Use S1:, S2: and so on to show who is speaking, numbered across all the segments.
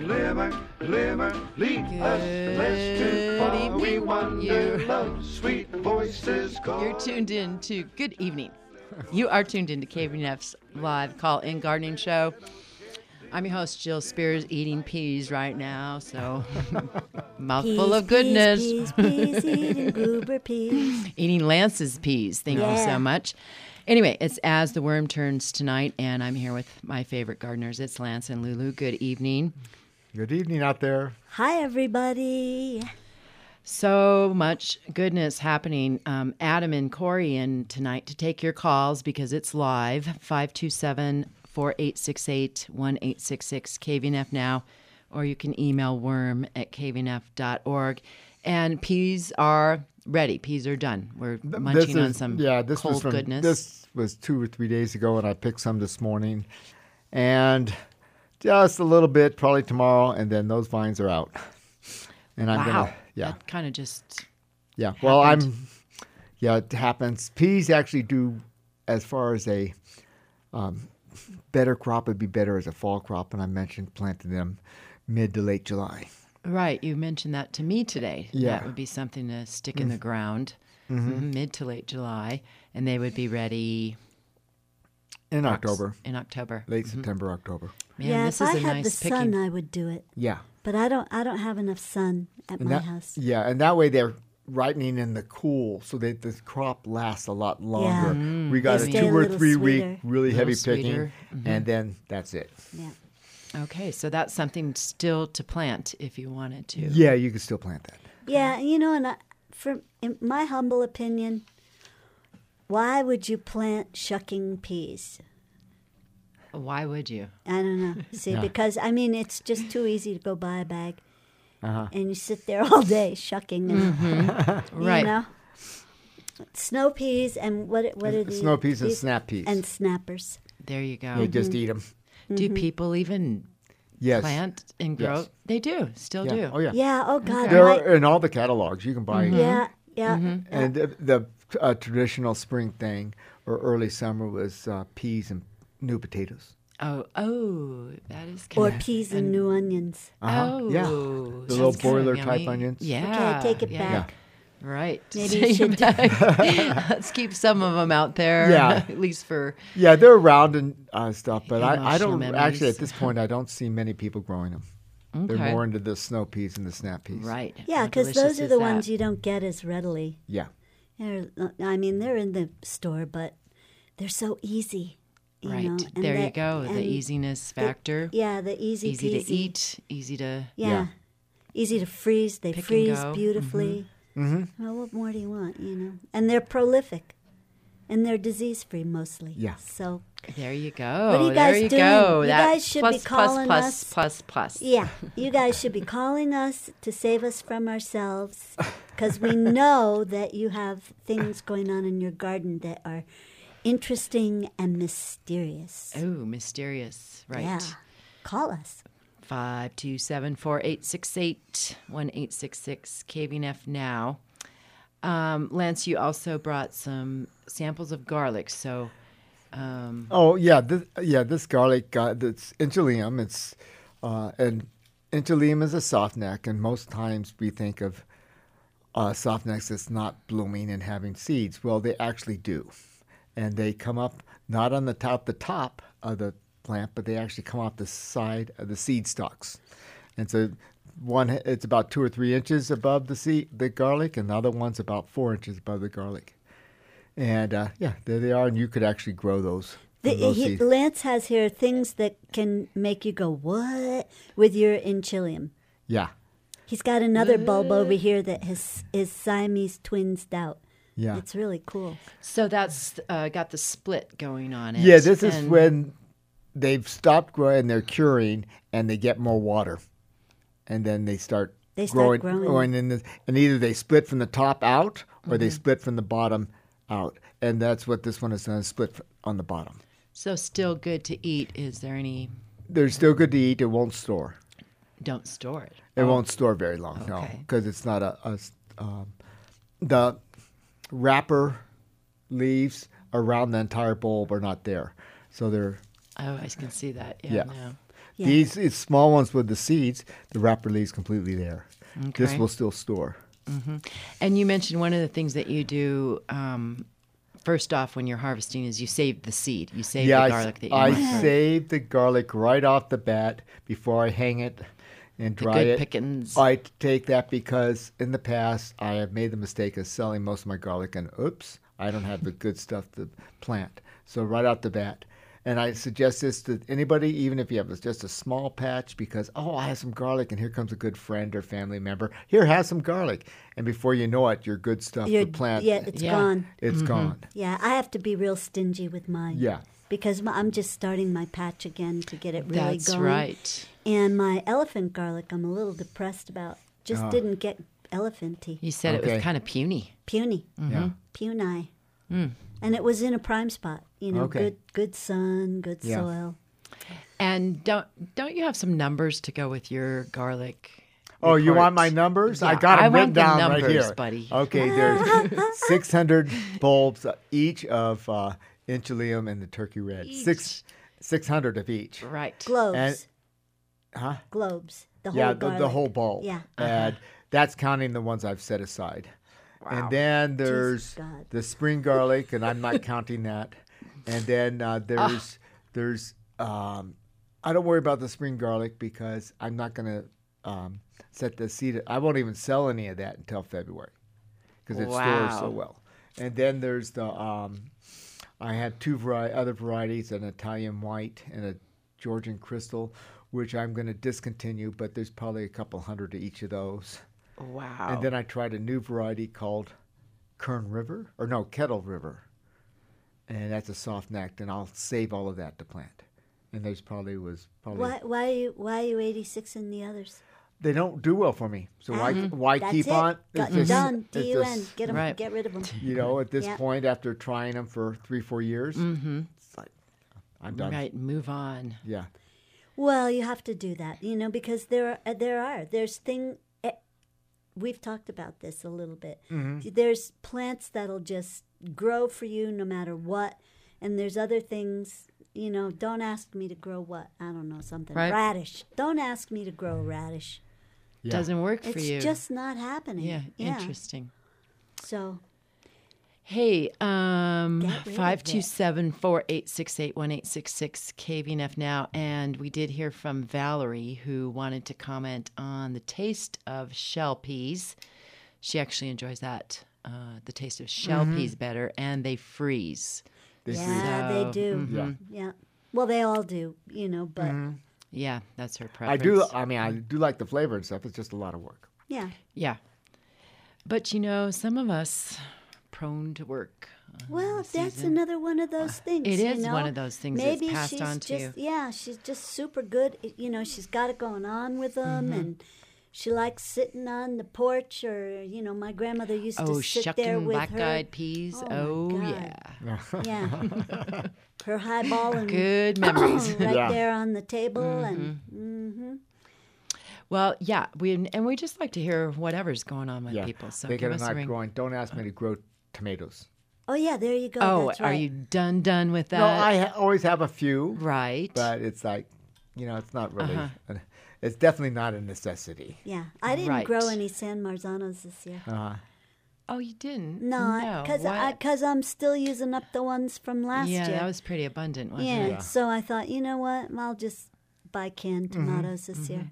S1: lead us less too far. We wonder, love, sweet voices call.
S2: You're tuned in to Good Evening. You are tuned in to KVNF's live call-in gardening show. I'm your host, Jill Spears, eating peas right now, so mouthful of goodness.
S3: Peas, eating goober peas.
S2: Eating Lance's peas. Thank you so much. Anyway, it's As the Worm Turns tonight, and I'm here with my favorite gardeners. It's Lance and Lulu. Good evening.
S4: Good evening out there.
S3: Hi, everybody.
S2: So much goodness happening. Adam and Corey in tonight to take your calls because it's live. 527-4868-1866 KVNF now, or you can email worm@kvnf.org. And peas are ready. Peas are done. We're munching on some cold goodness.
S4: This was 2 or 3 days ago, and I picked some this morning. And just a little bit, probably tomorrow, and then those vines are out. And I'm gonna,
S2: that kind of just
S4: happened. Well, it happens. Peas actually do, as far as a better crop, would be better as a fall crop, and I mentioned planting them mid to late July.
S2: Right, you mentioned that to me today.
S4: Yeah.
S2: That would be something to stick in the ground mid to late July, and they would be ready
S4: in October.
S2: In October.
S4: Late September, October.
S2: Man,
S3: If I had the sun, I would do it.
S4: Yeah.
S3: But I don't have enough sun at my house.
S4: Yeah, and that way they're ripening in the cool so that the crop lasts a lot longer.
S3: Yeah.
S4: We got
S3: They
S4: a
S3: stay
S4: 2
S3: a
S4: or
S3: little
S4: 3
S3: sweeter.
S4: week really heavy picking,
S2: sweeter.
S4: and then that's it.
S3: Yeah.
S2: Okay, so that's something still to plant if you wanted to.
S4: Yeah, you can still plant that.
S3: Yeah, in my humble opinion, why would you plant shucking peas?
S2: Why would you?
S3: I don't know. See, because, it's just too easy to go buy a bag. And you sit there all day shucking. And,
S2: Right.
S3: You know? Snow peas and what are these?
S4: Snow peas and snap peas.
S3: And snappers.
S2: There you go.
S4: They just eat them.
S2: Do people even
S4: Yes.
S2: plant and grow?
S4: Yes.
S2: They do, still do.
S4: Oh, yeah.
S3: Yeah, oh God.
S4: They're in all the catalogs. You can buy
S3: Yeah.
S4: And the traditional spring thing or early summer was peas and new potatoes.
S2: Oh, that is
S3: Or
S2: kind of...
S3: peas and new onions.
S2: Oh,
S4: Yeah. The little
S2: that's kinda
S4: boiler type
S2: yummy.
S4: onions.
S2: Yeah.
S3: Okay, take it back.
S2: Right.
S3: Maybe
S2: Take
S3: you
S2: it
S3: should
S2: back. Let's keep some of them out there.
S4: Yeah.
S2: At least for...
S4: Yeah, they're around and stuff, but I
S2: Emotional
S4: don't
S2: memories.
S4: actually at this point. I don't see many people growing them. They're
S2: Okay.
S4: more into the snow peas and the snap peas.
S2: Right.
S3: Yeah,
S2: How
S3: because
S2: delicious
S3: those are
S2: is
S3: the
S2: that?
S3: ones you don't get as readily.
S4: Yeah.
S3: They're in the store, but they're so easy. You
S2: Right.
S3: know? And
S2: There you
S3: that-
S2: go. The
S3: and
S2: easy factor.
S3: the easy
S2: Easy
S3: peasy.
S2: to eat. Easy to...
S3: Yeah. Easy to freeze. They
S2: Pick and
S3: freeze
S2: go.
S3: beautifully. Well, what more do you want, And they're prolific. And they're disease-free mostly.
S4: Yeah.
S3: So,
S2: There you go.
S3: What are you guys
S2: there you
S3: doing?
S2: go.
S3: You
S2: That
S3: guys should be calling us.
S2: plus.
S3: yeah, you guys should be calling us to save us from ourselves because we know that you have things going on in your garden that are interesting and mysterious.
S2: Oh, mysterious. Right.
S3: Yeah. Call us.
S2: 527-4868-1866 KVNF now. Lance, you also brought some samples of garlic. So,
S4: Oh yeah, this garlic, that's Inchalium. It's and Inchalium is a softneck, and most times we think of softnecks that's not blooming and having seeds. Well, they actually do, and they come up not on the top of the plant, but they actually come off the side of the seed stalks, and so it's about 2 or 3 inches above the garlic, and the other one's about 4 inches above the garlic. And there they are, and you could actually grow those. Seeds.
S3: Lance has here things that can make you go, what? With your Inchilium.
S4: Yeah,
S3: He's got another bulb over here that his Siamese twinsed out.
S4: yeah.
S3: It's really cool.
S2: so that's got the split going on it.
S4: Yeah, this is
S2: And-
S4: when they've stopped growing and they're curing, and they get more water, and then they start
S3: growing.
S4: in this, and either they split from the top out or they split from the bottom out, and that's what this one is done, split on the bottom.
S2: So still good to eat. Is there any...
S4: They're still good to eat. It won't store.
S2: Don't store it.
S4: It won't store very long, no,
S2: Okay.
S4: because it's not the wrapper leaves around the entire bulb are not there, so they're.
S2: Oh, I can see that.
S4: Yeah.
S2: No.
S3: Yeah.
S4: These small ones with the seeds, the wrapper leaves completely there. This
S2: Okay.
S4: will still store.
S2: And you mentioned one of the things that you do first off when you're harvesting is you save the seed. You save the garlic that you
S4: I
S2: want.
S4: save the garlic right off the bat before I hang it and
S2: The
S4: dry
S2: good
S4: it.
S2: pickings.
S4: I take that because in the past I have made the mistake of selling most of my garlic and oops, I don't have the good stuff to plant. So right out the bat. And I suggest this to anybody, even if you have just a small patch, because, I have some garlic, and here comes a good friend or family member. Here, have some garlic. And before you know it, your good stuff to plant,
S3: It's
S2: Yeah.
S3: gone.
S4: it's gone.
S3: Yeah, I have to be real stingy with mine.
S4: Yeah.
S3: Because I'm just starting my patch again to get it really
S2: That's
S3: going.
S2: right.
S3: And my elephant garlic, I'm a little depressed about. Just didn't get elephanty.
S2: You said it
S4: Okay.
S2: was kind of puny.
S3: Puny.
S4: Yeah.
S3: Puny. And it was in a prime spot.
S4: Okay.
S3: Good sun, good
S4: Yeah.
S3: soil.
S2: And don't you have some numbers to go with your garlic?
S4: Oh, you want
S2: report?
S4: my numbers? I
S2: Yeah,
S4: got
S2: I
S4: them written
S2: want the
S4: down right
S2: numbers,
S4: here.
S2: buddy.
S4: Okay, there's 600 bulbs each of Inchlium and the Turkey Red.
S2: Each.
S4: 600 of each.
S2: Right.
S3: Globes.
S4: And- Huh?
S3: Globes. The whole
S4: Yeah,
S3: garlic.
S4: the whole bulb.
S3: Yeah.
S4: And that's counting the ones I've set aside.
S2: Wow.
S4: And then there's
S3: God.
S4: the spring garlic, and I'm not counting that. And then there's I don't worry about the spring garlic because I'm not going to set the seed. I won't even sell any of that until February because it stores so
S2: Wow.
S4: well. And then there's the I have two other varieties, an Italian white and a Georgian crystal, which I'm going to discontinue, but there's probably a couple hundred of each of those.
S2: Wow.
S4: And then I tried a new variety called Kettle River. And that's a soft necked, and I'll save all of that to plant. And there's probably
S3: Why are you 86 in the others?
S4: they don't do well for me. So why
S3: That's
S4: keep
S3: it.
S4: on?
S3: Got
S4: It's just-
S3: done.
S4: it's
S3: DUN.
S4: just,
S3: Get them.
S2: Right.
S3: Get rid of them.
S4: at this
S3: Yeah.
S4: point, after trying them for 3-4 years, it's like I'm done.
S2: Right. Move on.
S4: Yeah.
S3: Well, you have to do that, because there's we've talked about this a little bit. There's plants that'll just grow for you no matter what, and there's other things. Don't ask me to grow what, I don't know, something
S2: Right.
S3: radish. Don't ask me to grow radish.
S4: Yeah.
S2: Doesn't work for
S3: It's
S2: you.
S3: just not happening.
S2: yeah. Interesting.
S3: So
S2: Hey,
S3: Get rid of it.
S2: 527-4868-1866 KVNF now. And we did hear from Valerie, who wanted to comment on the taste of shell peas. She actually enjoys that, the taste of shell peas better, and they freeze.
S4: They
S3: yeah,
S2: So,
S3: they do.
S4: Yeah.
S3: Yeah. Well, they all do. But
S2: Yeah, that's her
S4: I
S2: preference.
S4: do. I do like the flavor and stuff. It's just a lot of work.
S3: yeah.
S2: Yeah. But, some of us prone to work.
S3: Well,
S2: the
S3: that's
S2: season.
S3: another one of those things.
S2: It
S3: you
S2: is
S3: know?
S2: one of those things that's
S3: Maybe
S2: passed
S3: she's
S2: on to
S3: just,
S2: you.
S3: Yeah, she's just super good. She's got it going on with them, and she likes sitting on the porch. Or my grandmother used
S2: Oh,
S3: to sit there
S2: shucking
S3: with
S2: black-eyed
S3: her.
S2: peas.
S3: Oh, my
S2: yeah.
S3: God. Yeah, her highball and
S2: Good memories.
S3: right
S4: Yeah.
S3: there on the table, and
S2: Well, yeah, we just like to hear whatever's going on with
S4: Yeah.
S2: people. So
S4: they
S2: give
S4: are
S2: us a
S4: not
S2: ring.
S4: growing. Don't ask me to grow tomatoes.
S3: oh yeah, there you go.
S2: Oh,
S3: That's
S2: are
S3: right.
S2: you done with that?
S4: No, I always have a few,
S2: Right.
S4: but it's like, it's not really. It's definitely not a necessity.
S3: Yeah, I didn't
S2: Right.
S3: grow any San Marzanos this year.
S2: Oh, you didn't?
S3: No,
S2: What?
S3: because I'm still using up the ones from last
S2: Yeah,
S3: year.
S2: that was pretty abundant, wasn't
S3: Yeah,
S2: it?
S3: so I thought, you know what? I'll just buy canned tomatoes this year.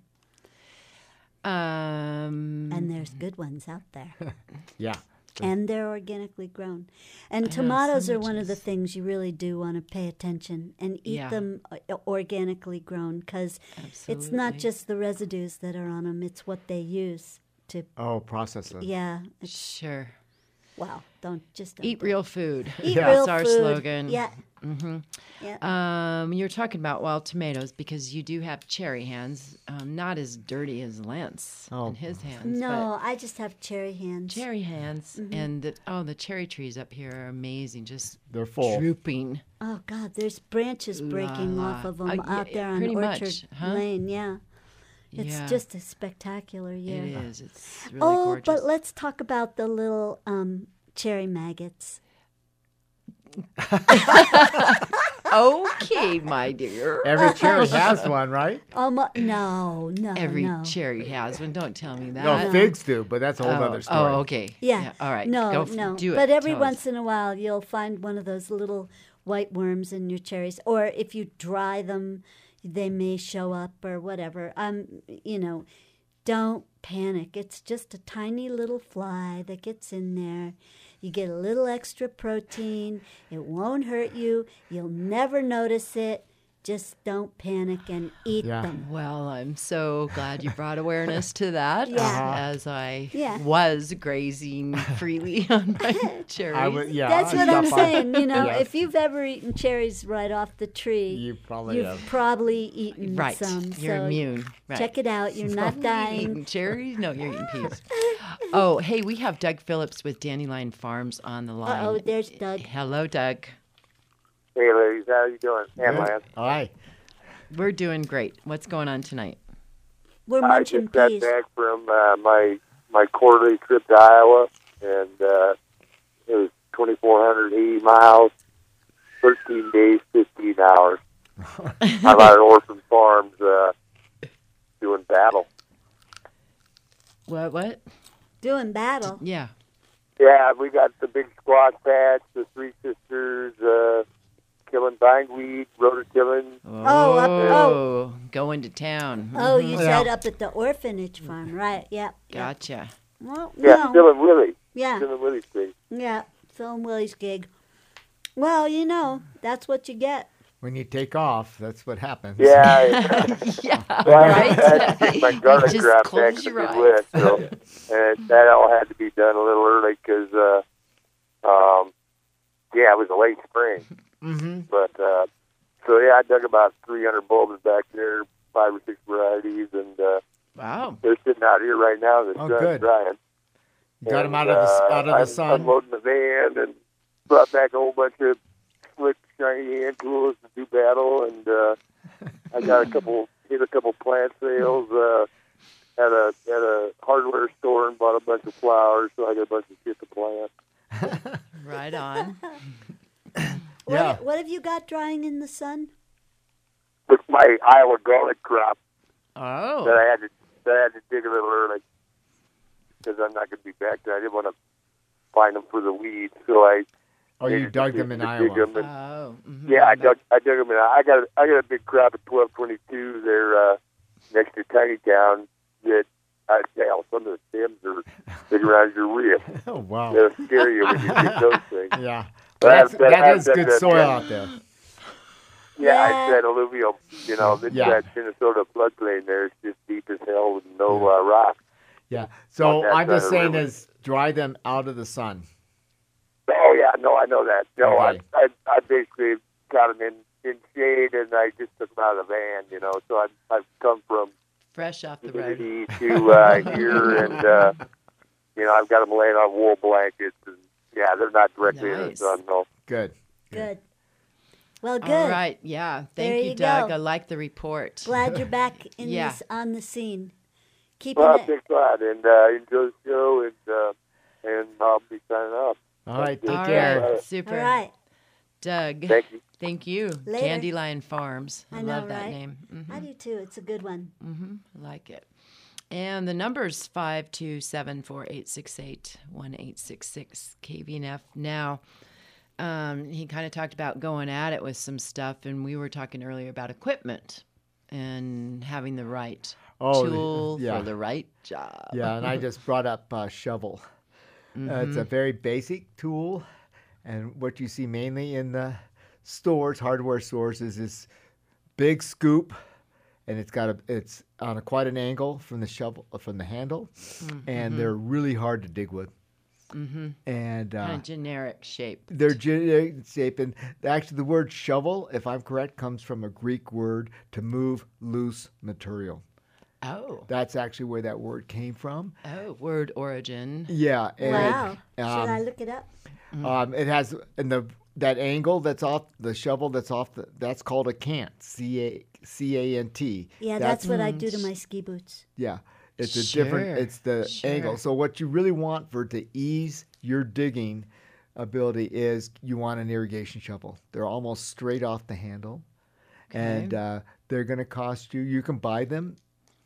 S3: And there's good ones out there.
S4: Yeah.
S3: And they're organically grown. And tomatoes are one of the things you really do want to pay attention and eat
S2: Yeah.
S3: them organically grown, because it's not
S2: Absolutely.
S3: just the residues that are on them, it's what they use to,
S4: Oh, process them.
S3: yeah. It's,
S2: Sure.
S3: well, don't
S2: Eat real food.
S3: Eat
S4: Yeah.
S3: real
S2: That's our
S3: food.
S2: slogan.
S3: Yeah.
S2: You're talking about wild tomatoes because you do have cherry hands, not as dirty as Lance
S4: Oh.
S2: and his hands.
S3: No, I just have cherry hands.
S2: but cherry hands, and the cherry trees up here are amazing, just
S4: They're full.
S2: drooping.
S3: Oh God, there's branches breaking
S2: la.
S3: off of them
S2: Yeah,
S3: out there on
S2: pretty
S3: Orchard
S2: much, huh?
S3: Lane. Yeah, it's
S2: Yeah.
S3: just a spectacular year.
S2: It is. It's really
S3: Oh,
S2: gorgeous.
S3: but let's talk about the little cherry maggots.
S2: Okay, my dear.
S4: Every cherry has one, right?
S3: No.
S2: Every cherry has one. Don't tell me that.
S4: No, figs do, but that's a whole other story.
S2: Oh, okay.
S3: Yeah.
S2: All right.
S3: No,
S2: Do it.
S3: But every
S2: Tell
S3: once
S2: us.
S3: in a while, you'll find one of those little white worms in your cherries, or if you dry them, they may show up or whatever. Don't panic. It's just a tiny little fly that gets in there. You get a little extra protein. It won't hurt you. You'll never notice it. Just don't panic and eat
S4: Yeah.
S3: them.
S2: Well, I'm so glad you brought awareness to that
S3: Yeah.
S2: as I
S3: Yeah.
S2: was grazing freely on my cherries.
S3: That's what I'm saying.
S4: Yes.
S3: If you've ever eaten cherries right off the tree,
S4: You probably
S3: you've
S4: have.
S3: probably eaten
S2: Right.
S3: some.
S2: You're
S3: so
S2: immune. Right.
S3: Check it out. You're not
S2: Eating
S3: dying.
S2: cherries? No, you're eating peas. Oh, hey, we have Doug Phillips with Dandelion Farms on the line.
S3: Uh-oh, there's Doug.
S2: Hello, Doug.
S5: Hey, ladies, how you doing? And Lance.
S4: Hi.
S2: We're doing great. What's going on tonight?
S3: We're
S5: I
S3: munching
S5: just got
S3: peas.
S5: back from my quarterly trip to Iowa, and it was 2,480 miles, 13 days, 15 hours. I'm out at Orphan Farms doing battle.
S2: What?
S3: Doing battle.
S2: Yeah.
S5: Yeah, we got the big squash patch, the Three Sisters, killing bindweed, rototillin.
S2: Oh, going to town.
S3: Oh, you
S4: Yeah.
S3: said up at the orphanage farm, right? Yeah.
S2: Gotcha.
S3: Well,
S5: Yeah,
S3: no.
S5: Phil and Willie.
S3: Yeah.
S5: Phil and Willie's thing.
S3: Yeah. Phil and Willie's gig. Well, that's what you get.
S4: When you take off, that's what happens.
S5: Yeah.
S2: Yeah,
S5: Well, I
S2: right?
S5: had to take my garlic
S2: Just
S5: crop back
S2: close
S5: to the
S2: your eyes.
S5: Midwest, and that all had to be done a little early because, it was a late spring.
S4: Mm-hmm.
S5: But I dug about 300 bulbs back there, 5 or 6 varieties, and
S2: Wow.
S5: they're sitting out here right now. The
S4: Oh,
S5: sun's
S4: good.
S5: drying.
S4: You got them
S5: And,
S4: out of the
S5: I'm
S4: sun.
S5: unloading the van and brought back a whole bunch of slick, shiny hand tools to do battle, and I got hit a couple plant sales. At a hardware store and bought a bunch of flowers, so I got a bunch of shit to plant.
S2: Right on.
S4: Yeah.
S3: What have you got drying in the sun?
S5: It's my Iowa garlic crop that
S2: Oh.
S5: I had to dig a little early because I'm not going to be back there. I didn't want to find them for the weeds, so I.
S4: Oh, you dug them in Iowa.
S5: Them and,
S2: Oh. Mhm.
S5: yeah, I dug them in. I got a big crop of 1222 there next to Tiny Town that some of the stems are big around your wrist.
S4: Oh, wow.
S5: They'll scare you when you dig those things.
S4: Yeah.
S5: But
S4: That is
S5: I've
S4: good
S5: done
S4: soil
S5: that.
S4: out there.
S5: Yeah, I
S3: Yeah.
S5: said alluvial. It's
S4: Yeah.
S5: that Minnesota floodplain there. It's just deep as hell with no rock.
S4: Yeah. So
S5: On that
S4: I'm just
S5: side of the
S4: saying
S5: river.
S4: is dry them out of the sun.
S5: Oh yeah, no, I know that. No,
S4: Okay.
S5: I basically got them in shade, and I just took them out of the van. So I've come from
S2: Fresh off the road.
S5: humidity to here, and I've got them laying on wool blankets, and they're not directly in the
S2: Nice.
S5: sun. No.
S4: Good.
S3: Good. Well, good.
S2: All right. Yeah. Thank
S3: There
S2: you,
S3: you
S2: Doug.
S3: go.
S2: I like the report.
S3: Glad you're back in
S2: Yeah.
S3: on the scene. Keeping
S5: Well,
S3: it.
S5: thanks a lot, and enjoy the show, and I'll be signing off.
S4: All right. Take
S2: All
S4: care.
S2: right. Super.
S3: All right.
S2: Doug.
S5: Thank you.
S2: Thank you.
S3: Later.
S2: Dandelion Farms. I
S3: I know,
S2: love that
S3: right?
S2: name.
S3: I do too. It's a good one.
S2: I like it. And the number's 527-4868-1866 KVNF. Now, he kind of talked about going at it with some stuff, and we were talking earlier about equipment and having the right tool
S4: yeah.
S2: for the right job.
S4: Yeah, and I just brought up shovel. It's a very basic tool, and what you see mainly in the stores, hardware stores, is this big scoop, and it's on quite an angle from the shovel from the handle, and they're really hard to dig with. And
S2: Kind of generic shape.
S4: they're generic shape, and actually the word shovel, if I'm correct, comes from a Greek word to move loose material.
S2: Oh.
S4: That's actually where that word came from.
S2: Oh, word origin.
S4: Yeah. And,
S3: Wow. Should I look it up?
S4: It has that angle that's off the shovel that's called a cant. C-A-N-T.
S3: Yeah, that's what I do to my ski boots.
S4: Yeah. It's a
S2: Sure,
S4: different. It's the
S2: sure.
S4: angle. So what you really want to ease your digging ability is you want an irrigation shovel. They're almost straight off the handle, and they're going to cost you. You can buy them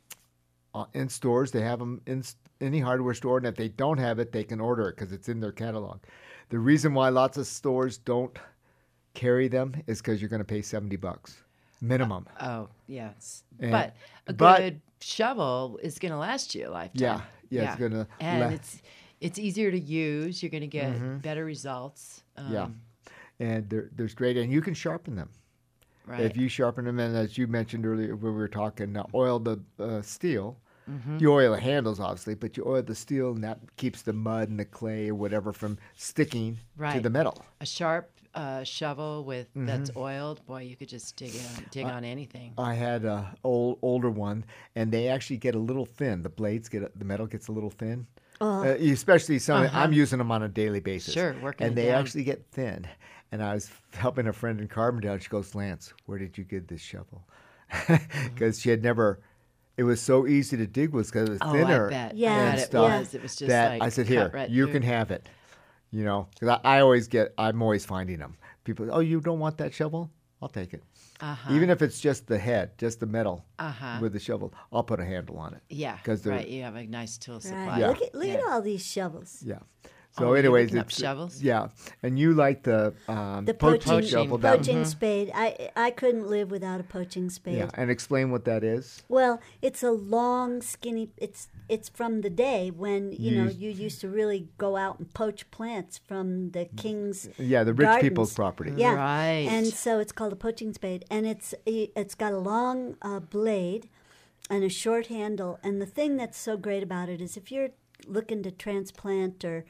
S4: in stores. They have them in any hardware store, and if they don't have it, they can order it because it's in their catalog. The reason why lots of stores don't carry them is because you're going to pay $70 minimum.
S2: Oh, yes.
S4: And-
S2: but a
S4: but-
S2: good shovel is going to last you a lifetime.
S4: Yeah, it's going to.
S2: And it's easier to use. You're going to get better results.
S4: And there's great, and you can sharpen them.
S2: Right.
S4: If you sharpen them, and as you mentioned earlier when we were talking, oil the steel. You oil the handles, obviously, but you oil the steel, and that keeps the mud and the clay or whatever from sticking to
S2: Right.
S4: the metal.
S2: A sharp shovel that's oiled, boy, you could just dig on anything.
S4: I had a older one, and they actually get a little thin. The blades the metal gets a little thin. Especially some. I'm using them on a daily basis.
S2: Sure, working
S4: and
S2: it
S4: they
S2: down.
S4: actually get thin. And I was helping a friend in Carbondale. She goes, "Lance, where did you get this shovel?" Because she had never. It was so easy to dig was because it was thinner.
S2: I bet.
S3: Yeah.
S2: I
S4: and
S2: bet it
S4: stuff
S2: was. It was just
S4: that
S2: like
S4: I said,
S2: cut
S4: "Here,
S2: right
S4: you
S2: through."
S4: can have it." You know, because I'm always finding them. People, "Oh, you don't want that shovel? I'll take it." Even if it's just the head, just the metal with the shovel, I'll put a handle on it.
S2: Yeah,
S4: 'Cause they're-
S2: right. You have a nice tool supply.
S3: Right.
S4: Yeah.
S3: Look at all these shovels.
S4: Yeah.
S2: Oh,
S4: So,
S2: you're
S4: anyways,
S2: looking up
S4: it's
S2: shovels?
S4: Yeah, and you like the
S3: The
S4: poaching shovel. that-
S3: poaching spade. I couldn't live without a poaching spade.
S4: Yeah, and explain what that is.
S3: Well, it's a long, skinny. It's from the day when you used to really go out and poach plants from the king's.
S4: Yeah, the rich
S3: gardens.
S4: people's property.
S3: Yeah,
S2: Right.
S3: And so it's called a poaching spade, and it's got a long blade and a short handle. And the thing that's so great about it is if you're looking to transplant or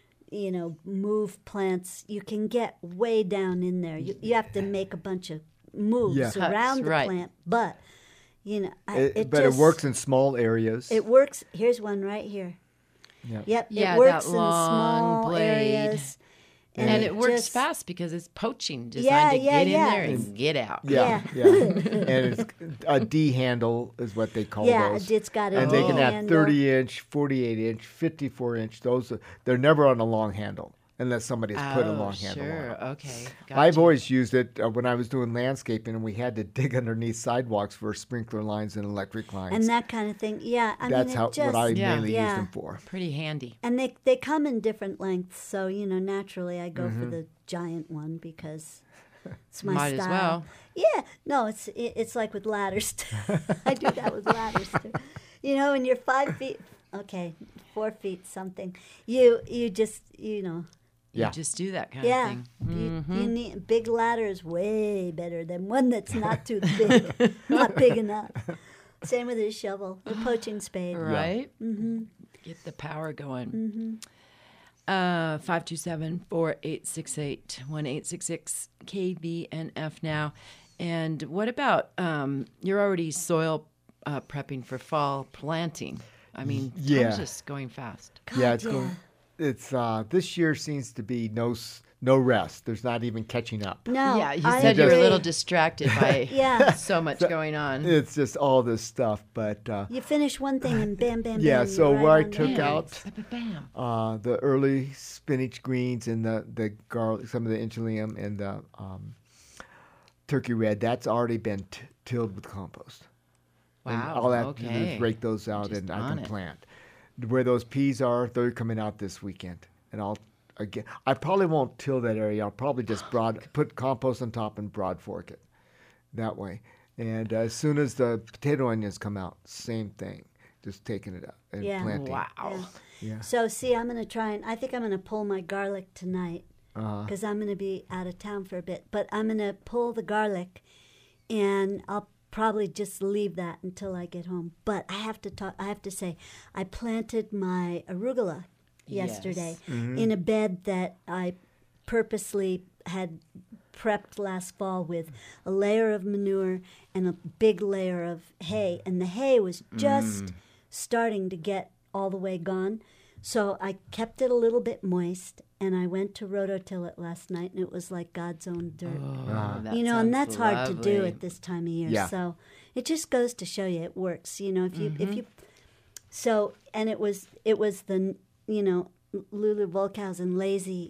S3: move plants, you can get way down in there. You have to make a bunch of moves
S4: Yeah.
S3: around the
S2: right.
S3: plant, but
S4: But it works in small areas.
S3: It works. Here's one right here.
S4: Yeah.
S3: Yep.
S2: Yeah,
S3: it works
S2: that
S3: in
S2: long
S3: small
S2: blade.
S3: areas.
S2: And it works
S3: just-
S2: fast because it's poaching, designed
S3: Yeah,
S2: to
S3: yeah,
S2: get in
S3: yeah.
S2: there and get out.
S4: Yeah, and it's a D handle is what they call
S3: Yeah,
S4: those.
S3: it's got a
S4: and they
S3: D
S4: can have
S3: handle.
S4: 30-inch, 48-inch, 54-inch. They're never on a long handle unless somebody's put a long handle on
S2: sure.
S4: it.
S2: Okay.
S4: I've
S2: gotcha.
S4: always used it when I was doing landscaping, and we had to dig underneath sidewalks for sprinkler lines and electric lines.
S3: And that kind of thing. Yeah,
S4: That's what I
S2: Yeah.
S4: mainly
S3: Yeah.
S4: used them for.
S2: Pretty handy.
S3: And they come in different lengths, so naturally I go for the giant one because it's my
S2: Might
S3: style.
S2: as well.
S3: Yeah, no, it's like with ladders. Too. I do that with ladders too. When you're 5 feet, 4 feet something, you just
S4: Yeah.
S2: You just do that kind
S3: yeah.
S2: of thing.
S3: You need big ladder is way better than one that's not too big, not big enough. Same with a shovel, the poaching spade.
S2: Right? Mm-hmm. Get the power going. 527-4868-1866 KVNF now. And what about you're already soil prepping for fall planting? I mean,
S4: Yeah.
S2: time's just going fast.
S4: Yeah, it's
S3: yeah.
S4: going. It's this year seems to be no rest. There's not even catching up.
S3: No,
S2: yeah, you
S3: I
S2: said you were a
S3: agree.
S2: little distracted by
S3: Yeah.
S2: so much going on.
S4: It's just all this stuff, but
S3: You finish one thing and bam, bam,
S4: yeah.
S3: bam.
S4: So
S3: you're
S4: where I
S3: right on
S4: took
S3: the-
S4: out
S2: Bam.
S4: the early spinach greens and the garlic, some of the incholium and the turkey red, that's already been tilled with compost. And
S2: Wow.
S4: all I have to do
S2: okay.
S4: is rake those out
S2: Just
S4: and I
S2: on
S4: can
S2: it.
S4: plant. Where those peas are, they're coming out this weekend, and I probably won't till that area. I'll probably just put compost on top and broad fork it that way. And as soon as the potato onions come out, same thing, just taking it out and
S3: Yeah.
S4: planting.
S2: Wow.
S4: Yeah.
S3: So see, I'm going to try and I think I'm going to pull my garlic tonight because I'm going to be out of town for a bit. But I'm going to pull the garlic, and I'll probably just leave that until I get home. But I have to say, I planted my arugula yesterday in a bed that I purposely had prepped last fall with a layer of manure and a big layer of hay, and the hay was just starting to get all the way gone. So I kept it a little bit moist, and I went to rototill it last night, and it was like God's own dirt.
S2: Oh, that
S3: And
S2: sounds
S3: that's hard to do
S2: lovely.
S3: at this time of year.
S4: Yeah.
S3: So it just goes to show you it works. If you so, and it was the Lulu Volkhausen lazy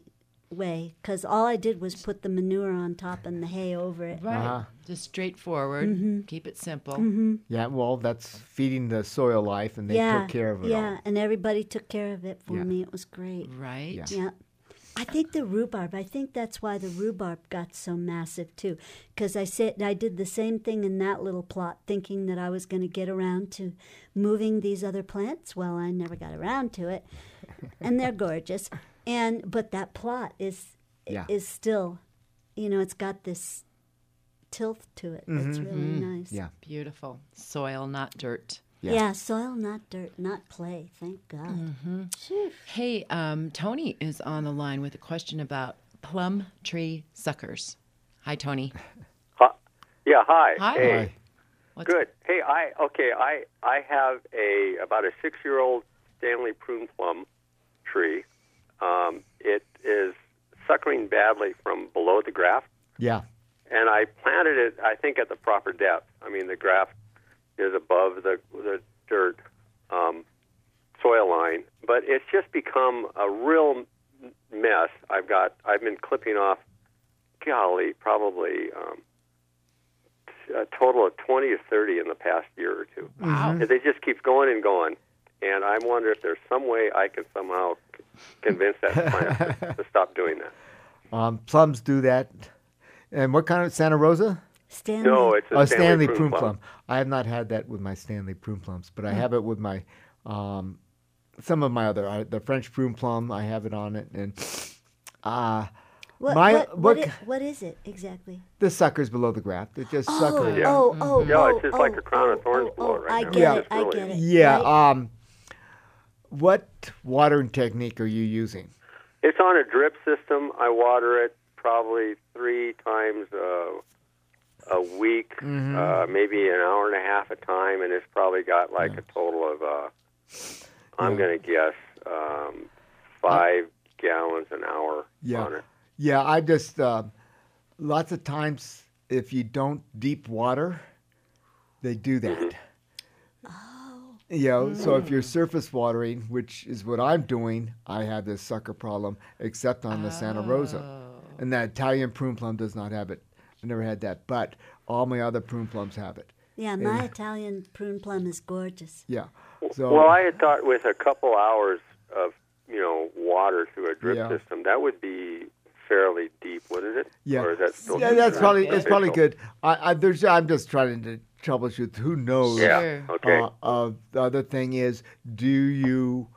S3: way because all I did was put the manure on top and the hay over it.
S2: Right. Just straightforward.
S3: Mm-hmm.
S2: Keep it simple.
S4: Yeah, well, that's feeding the soil life, and they took care of it all.
S3: Yeah, and everybody took care of it for
S4: Yeah.
S3: me. It was great.
S2: Right.
S4: Yeah.
S3: Yeah. I think the rhubarb, I think that's why the rhubarb got so massive too. Because I did the same thing in that little plot, thinking that I was going to get around to moving these other plants. Well, I never got around to it. And they're gorgeous. But that plot is still, it's got this tilt to it. That's really nice.
S4: Yeah.
S2: Beautiful. Soil, not dirt.
S3: Yeah, soil, not dirt, not clay. Thank God. Phew.
S2: Hey, Tony is on the line with a question about plum tree suckers. Hi, Tony.
S6: Yeah, hi.
S2: Hi.
S6: Hey,
S2: What's
S6: good. Hey, I have about a 6-year-old Stanley prune plum tree. It is suckering badly from below the graft,
S4: Yeah.
S6: and I planted it, I think, at the proper depth. I mean, the graft is above the dirt soil line, but it's just become a real mess. I've been clipping off, golly, probably a total of 20 to 30 in the past year or two.
S2: Wow.
S6: And they just keep going and going. And I wonder if there's some way I can somehow convince that plant to stop doing that.
S4: Plums do that. And what kind of Santa Rosa?
S3: Stanley.
S6: No, it's a
S4: Stanley prune
S6: plum.
S4: plum. I have not had that with my Stanley prune plums, but I have it with my some of my other the French prune plum. I have it on it, and
S3: What is it exactly?
S4: the suckers below the graft. It just sucker.
S6: Yeah. Yeah, it's just like a crown of thorns below it right
S3: I
S6: now.
S3: get
S4: Yeah.
S3: it. I get it.
S4: Yeah.
S3: Right?
S4: What watering technique are you using?
S6: It's on a drip system. I water it probably 3 times a week, maybe an hour and a half a time, and it's probably got like a total of, I'm going to guess, 5 gallons an hour on it.
S4: Yeah, I just lots of times if you don't deep water, they do that. So if you're surface watering, which is what I'm doing, I have this sucker problem, except on the Santa Rosa. And that Italian prune plum does not have it. I never had that, but all my other prune plums have it.
S3: Yeah, my Italian prune plum is gorgeous.
S4: Yeah. So
S6: Well, I had thought with a couple hours of, water through a drip system, that would be fairly deep, wouldn't it?
S4: yeah,
S6: Or is that still
S4: that's probably it's probably
S6: beneficial?
S4: good. I'm just trying to troubleshoot. Who knows?
S6: Yeah.
S2: Sure.
S6: Okay.
S4: The other thing is, do you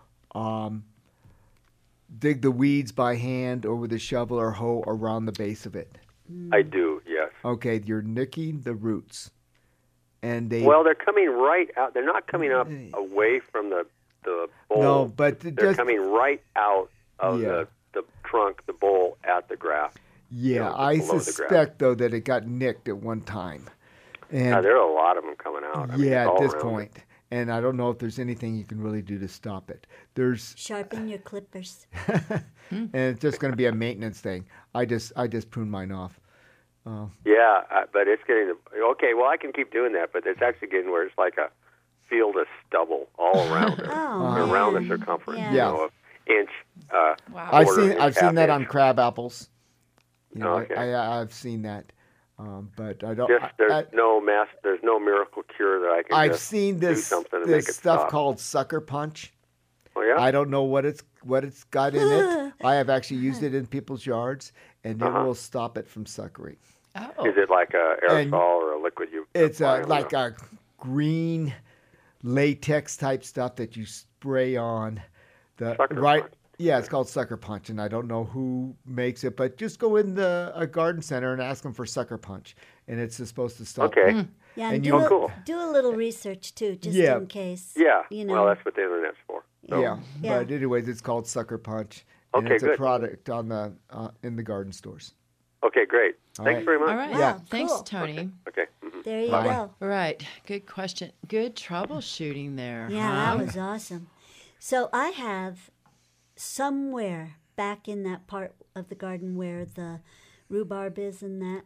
S4: dig the weeds by hand or with a shovel or hoe around the base of it?
S6: I do, yes.
S4: Okay, you're nicking the roots, and they.
S6: Well, they're coming right out. They're not coming up away from the bowl.
S4: No, but
S6: they're
S4: just
S6: coming right out of
S4: Yeah.
S6: the trunk, the bowl, at the graft.
S4: yeah.
S6: just
S4: I
S6: below the graft.
S4: suspect though that it got nicked at one time, and
S6: Now, there are a lot of them coming out. I mean,
S4: yeah,
S6: it's
S4: at
S6: all
S4: this
S6: around
S4: point. And I don't know if there's anything you can really do to stop it. There's
S3: Sharpen your clippers.
S4: and it's just going to be a maintenance thing. I just prune mine off.
S6: Yeah, but it's getting okay. Well, I can keep doing that, but it's actually getting where it's like a field of stubble all around it,
S3: Oh,
S6: around the
S3: man.
S6: circumference.
S3: Yeah.
S6: An inch.
S2: Wow.
S4: I've seen that on
S6: half-inch.
S4: crab apples.
S6: Okay.
S4: I've seen that, but I don't.
S6: Just there's no miracle cure that I can.
S4: I've
S6: just
S4: seen
S6: do
S4: this
S6: something to make
S4: this
S6: it
S4: stuff
S6: stop.
S4: called sucker punch.
S6: Oh yeah.
S4: I don't know what it's got in it. I have actually used it in people's yards, and it will stop it from suckering.
S2: Oh.
S6: Is it like a
S4: And
S6: aerosol or a liquid you?
S4: It's
S6: apply
S4: like
S6: on
S4: a green latex type stuff that you spray on the
S6: Sucker
S4: right.
S6: punch.
S4: Yeah, it's called sucker punch, and I don't know who makes it, but just go in a garden center and ask them for sucker punch, and it's supposed to stop.
S6: Okay.
S3: Yeah,
S4: And
S3: and
S4: you-
S3: do,
S4: Oh,
S6: cool.
S3: do a little research too, just
S4: Yeah.
S3: in case.
S6: Yeah.
S3: You know.
S6: Well, that's what the internet's for. So,
S4: Yeah,
S3: Yeah.
S4: but anyways, it's called sucker punch, and
S6: Okay,
S4: it's a
S6: good.
S4: product on the in the garden stores.
S6: Okay, great.
S4: All
S6: Thanks
S4: right.
S6: very much.
S2: All right.
S4: Yeah.
S2: Thanks,
S3: Cool.
S2: Tony.
S6: Okay. Mhm.
S3: There you
S4: Bye.
S3: go.
S2: All right. Good question. Good troubleshooting there.
S3: Yeah,
S2: huh?
S3: that was awesome. So I have somewhere back in that part of the garden where the rhubarb is and that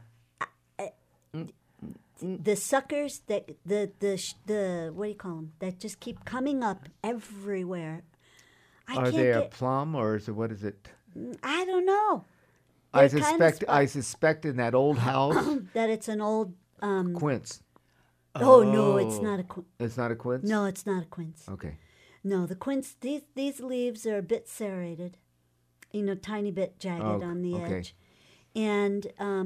S3: the suckers that the what do you call them that just keep coming up everywhere. I
S4: Are
S3: can't
S4: they a
S3: get.
S4: plum or is it what is it?
S3: I don't know.
S4: I
S3: They're kinda
S4: suspect.
S3: spot-
S4: I suspect in that old house,
S3: that it's an old.
S4: quince.
S3: Oh no, it's not a quince.
S4: It's not a quince.
S3: No, it's not a quince.
S4: Okay.
S3: No, the quince. These leaves are a bit serrated, tiny bit jagged
S4: Oh,
S3: on the
S4: okay.
S3: edge, and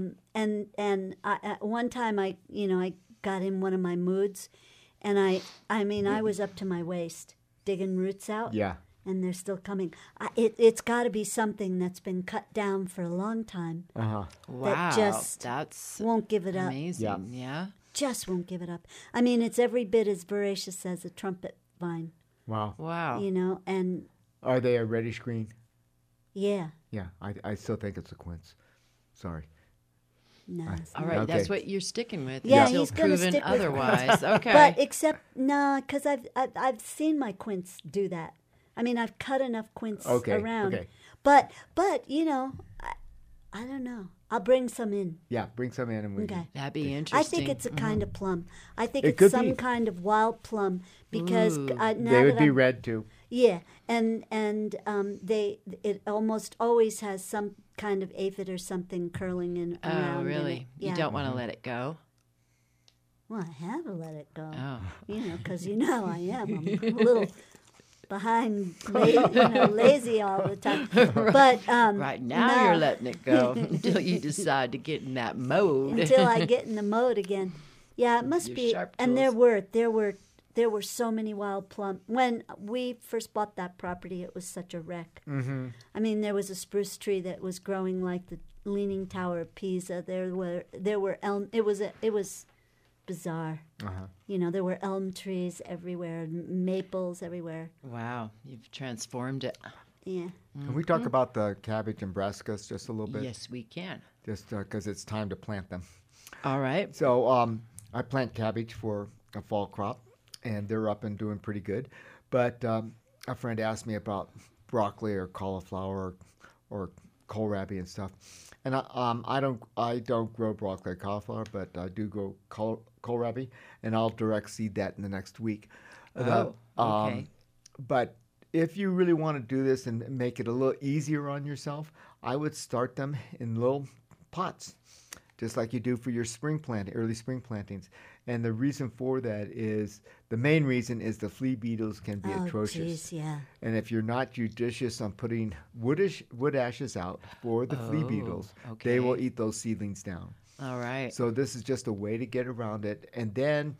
S3: at one time I got in one of my moods, and I was up to my waist digging roots out.
S4: Yeah.
S3: And they're still coming. It's got to be something that's been cut down for a long time.
S4: Uh-huh.
S2: Wow.
S3: just
S2: that's
S3: Won't give it up.
S2: amazing. Yeah.
S3: Just won't give it up. I mean, it's every bit as voracious as a trumpet vine,
S4: Wow.
S2: Wow.
S3: and
S4: Are they a reddish green?
S3: yeah,
S4: Yeah. I still think it's a quince. Sorry.
S3: no. it's
S2: All
S3: not.
S2: right,
S4: Okay.
S2: that's what you're sticking with
S3: Yeah,
S2: until
S3: he's gonna
S2: proven
S3: stick with-
S2: otherwise. Okay.
S3: But except because I've seen my quince do that. I mean, I've cut enough quince
S4: Okay,
S3: around.
S4: okay.
S3: But I don't know. I'll bring some in.
S4: Yeah. Bring some in and we.
S3: Okay.
S2: That'd be
S3: I
S2: interesting.
S3: think it's a kind of plum. I think
S4: It
S3: it's
S4: could
S3: some
S4: be.
S3: kind of wild plum because
S2: Ooh.
S3: now
S4: They would
S3: that
S4: be
S3: I'm-
S4: red too.
S3: Yeah, and it almost always has some kind of aphid or something curling in around.
S2: Oh,
S3: in
S2: really?
S3: it. Yeah.
S2: You don't want to let it go?
S3: Well, I have to let it go.
S2: Oh.
S3: Because I am. I'm a little behind, lazy all the time. But
S2: Right now
S3: no.
S2: you're letting it go until you decide to get in that mode.
S3: until I get in the mode again. Yeah, it must
S2: Your
S3: be.
S2: sharp
S3: And
S2: tools.
S3: there were so many wild plum. When we first bought that property, it was such a wreck.
S4: Mm-hmm.
S3: I mean, there was a spruce tree that was growing like the Leaning Tower of Pisa. There were elm. It was bizarre.
S4: Uh-huh.
S3: There were elm trees everywhere, and maples everywhere.
S2: Wow, you've transformed it.
S3: Yeah.
S4: Can we talk about the cabbage and brassicas just a little bit?
S2: Yes, we can.
S4: Just because it's time to plant them.
S2: All right.
S4: So I plant cabbage for a fall crop, and they're up and doing pretty good. But a friend asked me about broccoli or cauliflower or kohlrabi and stuff, and I don't grow broccoli or cauliflower, but I do grow kohlrabi, and I'll direct seed that in the next week.
S2: Oh, okay.
S4: But if you really want to do this and make it a little easier on yourself, I would start them in little pots, just like you do for your early spring plantings. And the reason for that is, the main reason is the flea beetles can be
S3: Oh,
S4: atrocious.
S3: jeez, yeah.
S4: And if you're not judicious on putting wood ashes out for the flea
S2: Oh,
S4: beetles,
S2: okay.
S4: they will eat those seedlings down.
S2: All right.
S4: So this is just a way to get around it. And then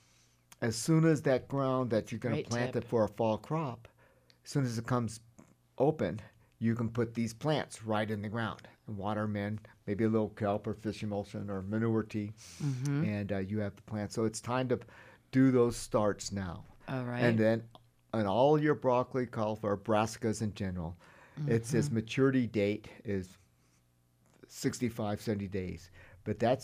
S4: as soon as that ground that you're going to
S2: Great
S4: plant
S2: tip.
S4: it for a fall crop, as soon as it comes open, you can put these plants right in the ground and water them in, maybe a little kelp or fish emulsion or manure tea,
S2: Mm-hmm.
S4: and you have the plant. So it's time to do those starts now.
S2: All right.
S4: And then on all your broccoli, cauliflower, brassicas in general, it says
S2: Mm-hmm.
S4: maturity date is 65, 70 days. But that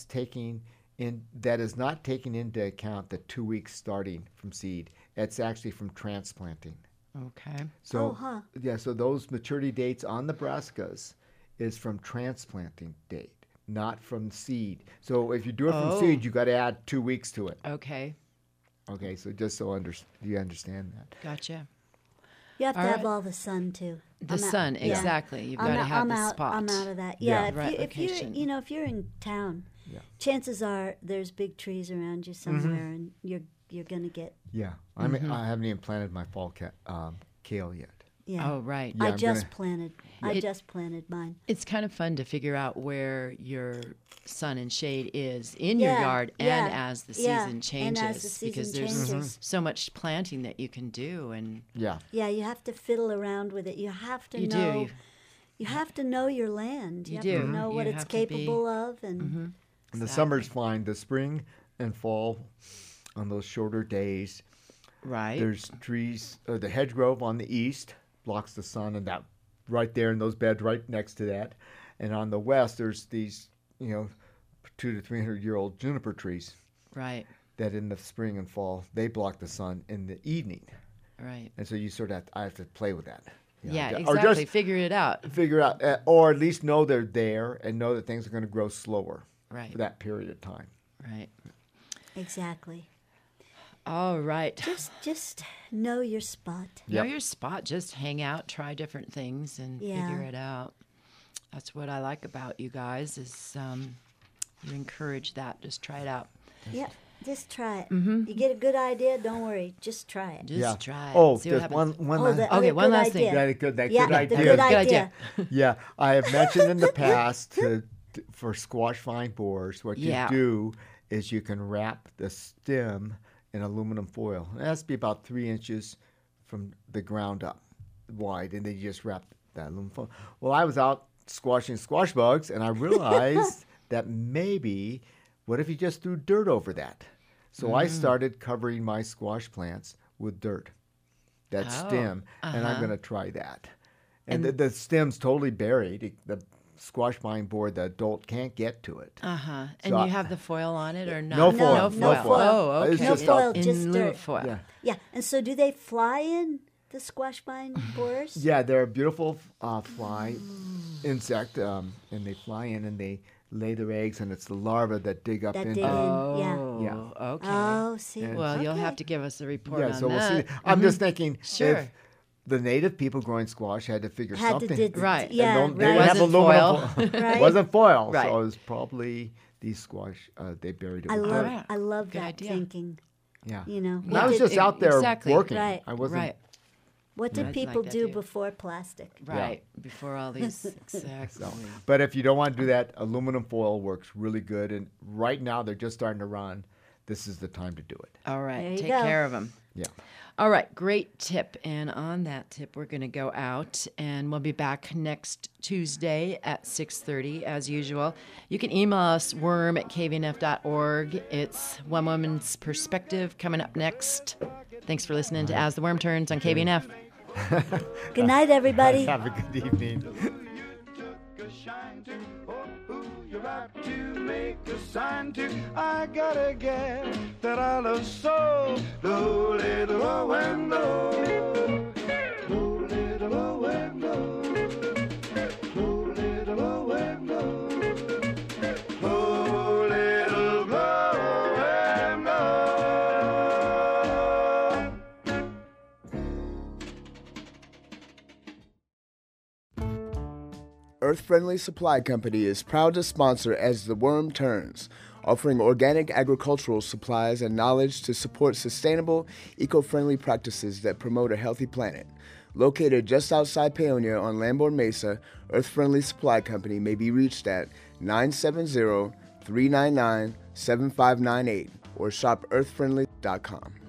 S4: is not taking into account the 2 weeks starting from seed. It's actually from transplanting.
S2: Okay.
S4: So
S3: Oh, huh.
S4: yeah, so those maturity dates on the brassicas is from transplanting date, not from seed. So if you do it from
S2: Oh.
S4: seed, you got to add 2 weeks to it.
S2: Okay.
S4: Okay, so just so you understand that.
S2: Gotcha.
S3: You have to
S2: All
S3: have
S2: right.
S3: all the sun too.
S2: The
S3: I'm out-
S2: sun,
S3: yeah.
S2: exactly. You've
S3: I'm
S2: got to
S3: out-
S2: have
S3: I'm
S2: the
S3: out,
S2: spot.
S3: I'm out of that.
S4: Yeah.
S3: Yeah,
S2: Right
S3: if you're
S2: location.
S3: if you're in town,
S4: Yeah.
S3: chances are there's big trees around you somewhere, and you're gonna get
S4: Yeah,
S2: Mm-hmm.
S4: I haven't even planted my fall kale yet.
S3: yeah.
S2: Oh, right.
S4: Yeah,
S3: I
S4: I'm
S3: just
S4: gonna-
S3: planted. I just planted mine.
S2: It's kind of fun to figure out where your sun and shade is in your
S3: Yeah,
S2: yard
S3: yeah,
S2: and as the
S3: yeah,
S2: season
S3: and
S2: changes,
S3: as the season
S2: because there's
S3: changes.
S2: so much planting that you can do, and
S4: Yeah,
S3: Yeah, you have to fiddle around with it. You have to
S2: you
S3: know.
S2: do.
S3: You have to know your land.
S2: You
S3: have
S2: do.
S3: to know what
S2: You
S3: it's
S2: have to be-
S3: capable of, and
S4: and the
S2: Exactly.
S4: summer's fine. The spring and fall, on those shorter days,
S2: Right.
S4: there's trees. The hedgerow on the east blocks the sun, and that right there in those beds right next to that. And on the west, there's these 200 to 300-year-old juniper trees
S2: Right.
S4: that in the spring and fall they block the sun in the evening,
S2: Right.
S4: and so you sort of I have to play with that.
S2: Yeah,
S4: Or
S2: exactly.
S4: just
S2: Figure it out.
S4: figure out, or at least know they're there and know that things are going to grow slower
S2: Right.
S4: for that period of time.
S2: Right.
S3: exactly.
S2: All right.
S3: Just know your spot.
S2: Know your spot. Just hang out, try different things, and figure it out. That's what I like about you guys is you encourage that. Just try it out.
S3: Yeah, just try it. You get a good idea, don't worry. Just try it.
S2: Just try it.
S4: Oh,
S2: See what
S4: there's
S2: happens.
S4: one
S3: Oh, the
S4: last-
S3: other
S2: one
S3: good
S2: last thing.
S3: idea.
S4: that good
S3: Yeah,
S4: idea.
S3: the good
S2: Good
S3: idea.
S2: idea.
S4: Yeah, I have mentioned in the past for squash vine borers, what
S2: Yeah.
S4: you do is you can wrap the stem in aluminum foil. It has to be about 3 inches from the ground up wide, and then you just wrap that aluminum foil. Well, I was out squashing squash bugs, and I realized that maybe, what if you just threw dirt over that? So I started covering my squash plants with dirt, that stem, and I'm going to try that. And the stem's totally buried. The squash vine board, the adult can't get to it.
S2: And
S4: So
S2: you have the foil on it or not?
S4: No foil.
S3: No foil.
S2: Oh, okay.
S4: It's
S3: No
S4: just
S3: foil,
S4: out-
S2: In
S3: just
S2: lieu
S3: dirt.
S2: of foil.
S4: Yeah.
S3: Yeah, and so do they fly in, the squash vine borers?
S4: Yeah, they're a beautiful fly insect, and they fly in and they lay their eggs, and it's the larvae that dig up
S3: That
S4: into
S3: dig
S4: it.
S3: in, yeah.
S2: Oh, okay.
S3: Oh, see.
S2: Well, you'll
S3: okay.
S2: have to give us a report
S4: Yeah,
S2: on
S4: so we'll
S2: that.
S4: see. I'm just thinking
S2: Sure.
S4: if the native people growing squash had to figure
S3: Had to
S4: something.
S3: did,
S2: Right.
S3: Yeah,
S4: And they
S3: right.
S4: didn't have
S2: Wasn't
S4: aluminum
S2: foil.
S3: Right.
S4: wasn't foil,
S2: Right.
S4: so it was probably these squash. They buried it.
S3: I
S4: with
S3: love,
S4: dirt.
S2: right.
S3: I love
S2: Good
S3: that
S2: idea.
S3: thinking.
S4: Yeah.
S3: You know,
S4: And I was just out there
S2: Exactly.
S4: working.
S3: Right.
S4: I wasn't.
S2: Right.
S3: what did
S2: I like
S3: people
S2: that
S3: do
S2: too.
S3: before plastic?
S2: Right. Before all these. Exactly.
S4: So, but if you don't want to do that, aluminum foil works really good. And right now they're just starting to run. This is the time to do it.
S2: All right.
S3: There you
S2: Take
S3: go.
S2: care of them.
S4: Yeah.
S2: All right, great tip. And on that tip, we're going to go out, and we'll be back next Tuesday at 6:30 as usual. You can email us worm@kvnf.org. It's One Woman's Perspective coming up next. Thanks for listening to As the Worm Turns on KVNF.
S3: Good night, everybody.
S4: Have a good evening.
S1: Took a shine to, oh, who you're out to make a sign to. I got a gal that I love so. Low, little, oh, and low. Low, little, oh, and low. Low, little, oh, and low. Low, little, oh, and low.
S7: Earth Friendly Supply Company is proud to sponsor As the Worm Turns, offering organic agricultural supplies and knowledge to support sustainable, eco-friendly practices that promote a healthy planet. Located just outside Paonia on Lamborn Mesa, Earth Friendly Supply Company may be reached at 970-399-7598 or shop earthfriendly.com.